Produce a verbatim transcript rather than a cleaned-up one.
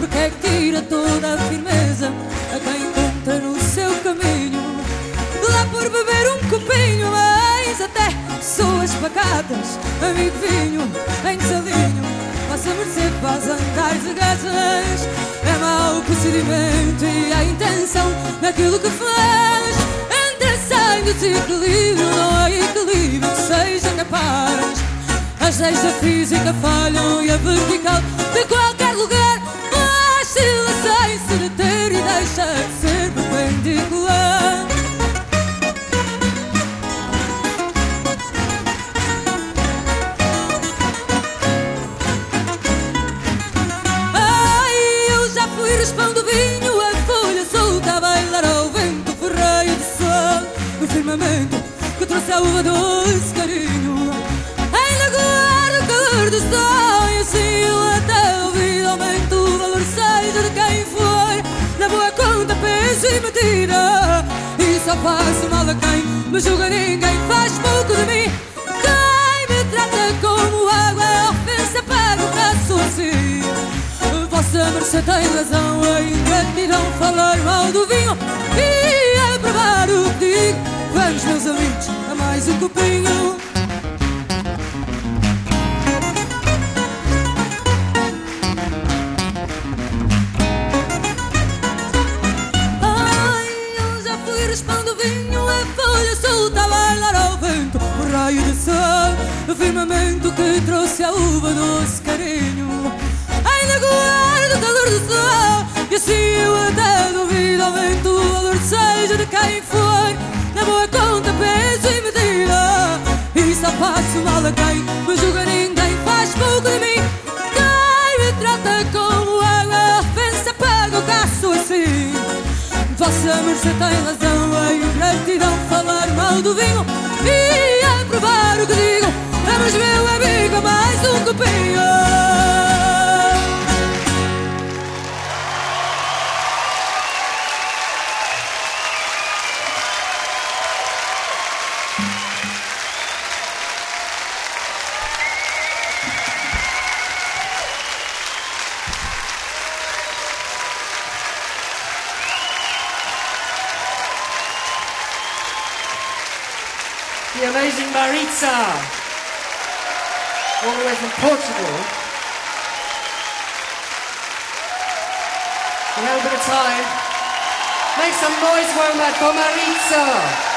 porque é que tira toda a firmeza a quem conta no seu caminho. Lá por beber um copinho, mas até pessoas pacatas, amigo vinho, em salinho, faça mercê, faz andar de gatas. É mau procedimento e a intenção naquilo que faz. Entra, sai do desequilíbrio, não há equilíbrio que seja capaz. As leis da física falham e a vertical de qualquer lugar oscila sem se deter e deixa de ser perpendicular. Ai, eu já fui raspão do vinho, a folha solta a bailar ao vento, ferreio de sol no firmamento que trouxe a uva doce carinho. Ainda guardo o calor do sol e assim eu até ouvido aumento o valor seja de quem for. Na boa conta, peso e medida, e só faço mal a quem me julga, ninguém faz pouco de mim. Quem me trata como água é ofensa para o caso assim. Vossa mercê tem razão, a ingratidão falar mal do vinho e a provar o que digo. Vamos, meus amigos, a mais um copinho. Raspão do vinho, a folha solta a bailar ao vento, o raio de sol, o firmamento que trouxe a uva doce carinho. Ainda guardo o calor do sol e assim eu até duvido aumento o valor seja de quem for. Na boa conta, peso e medida, e só faço mal a quem me julga, ninguém faz pouco de mim. Quem me trata como água, ofensa, paga o caço assim. Vossa mercê tem razão, a ingratidão falar mal do vinho e a provar o que digo. Vamos, meu amigo, a mais um copinho. The amazing Maritza, all the way from Portugal. We have a bit of time. Make some noise, Womad, for Maritza.